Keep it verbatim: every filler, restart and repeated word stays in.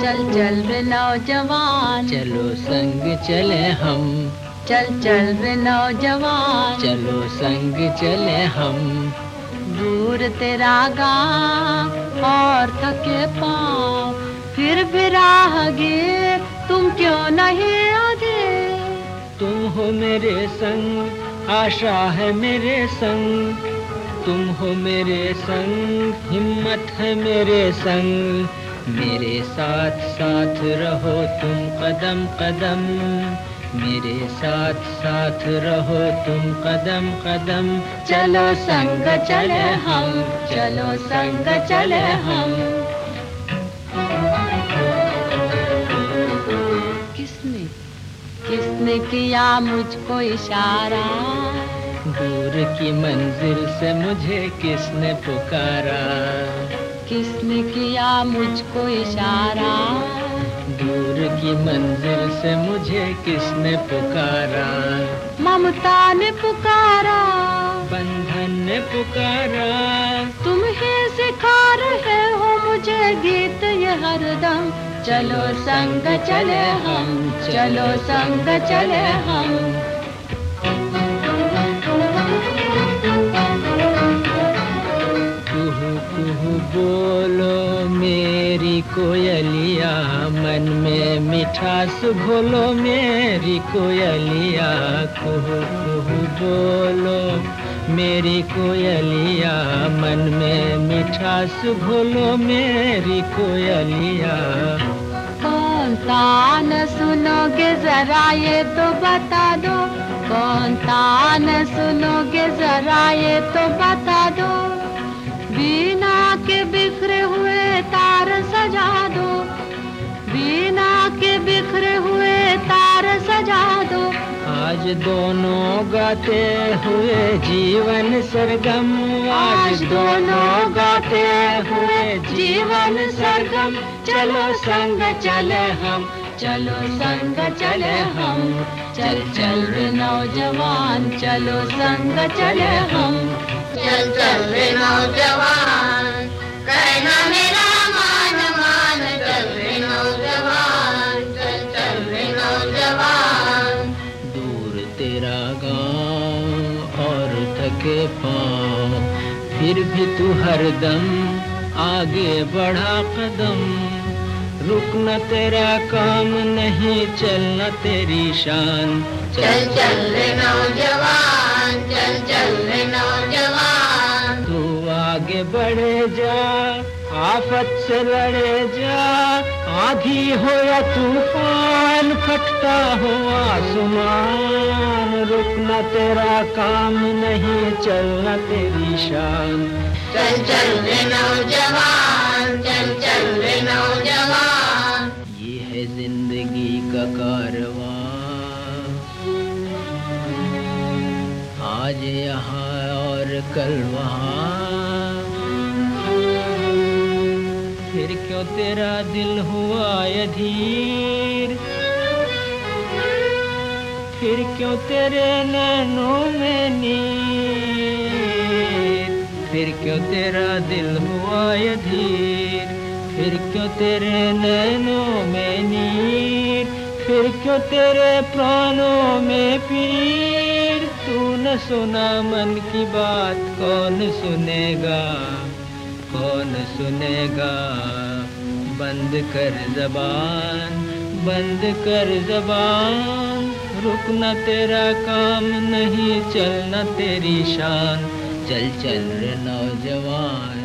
चल चल रे नौजवान, चलो संग चले हम। चल चल रे नौजवान, चलो संग चले हम। दूर तेरा गाँव और थके पाँव, फिर भी राहगीर तुम क्यों नहीं आगे। तुम हो मेरे संग, आशा है मेरे संग। तुम हो मेरे संग, हिम्मत है मेरे संग। मेरे साथ साथ रहो तुम कदम कदम। मेरे साथ साथ रहो तुम कदम कदम। चलो संग चले हम, चलो संग चले हम। किसने किसने किया मुझको इशारा, दूर की मंजिल से मुझे किसने पुकारा। किसने किया मुझको इशारा, दूर की मंजिल से मुझे किसने पुकारा। ममता ने पुकारा, बंधन ने पुकारा। तुम ही सिखा रहे हो मुझे गीत ये हरदम। चलो संग चले हम, चलो संग चले हम। कुहू कुहू बोलो मेरी कोयलिया, मन में मिठास घोलो मेरी कोयलिया। कुहू कुहू बोलो मेरी कोयलिया, मन में मिठास घोलो मेरी कोयलिया। कौन तान सुनोगे जरा ये तो बता दो, कौन तान सुनोगे जरा ये तो बता दो। बीना के बिखरे हुए तार सजा दो, बीना के बिखरे हुए तार सजा दो। आज दोनों गाते हुए जीवन सरगम, आज दोनों गाते हुए जीवन सरगम। चलो संग चले हम, चलो संग चले हम। चल चल रे नौजवान, चलो संग चले हम। चल चल रे नौजवान, कहना मेरा मान मान। चल रे नौजवान, चल चल रे नौजवान। दूर तेरा गाँव और थके पाँव, फिर भी तू हरदम आगे बढ़ा कदम। रुकना तेरा काम नहीं, चलना तेरी शान। चल चल रे नौजवान, चल चल रे नौजवान। तू आगे बढ़े जा, आफत से लड़े जा। आंधी हो या तूफान, फटता हो आसमान। रुकना तेरा काम नहीं, चलना तेरी शान। चल चल रे नौजवान, चल चल रे नौजवान। ये है जिंदगी का कारवां, आज यहाँ और कल वहाँ। फिर क्यों तेरा दिल हुआ अधीर, फिर क्यों तेरे नैनों में नीर। फिर क्यों तेरा दिल हुआ अधीर, फिर क्यों तेरे नैनों में नीर। फिर क्यों तेरे प्राणों में पीर। तू न सुना मन की बात, कौन सुनेगा, कौन सुनेगा। बंद कर जबान, बंद कर जबान। रुकना तेरा काम नहीं, चलना तेरी शान। चल चल रे नौजवान।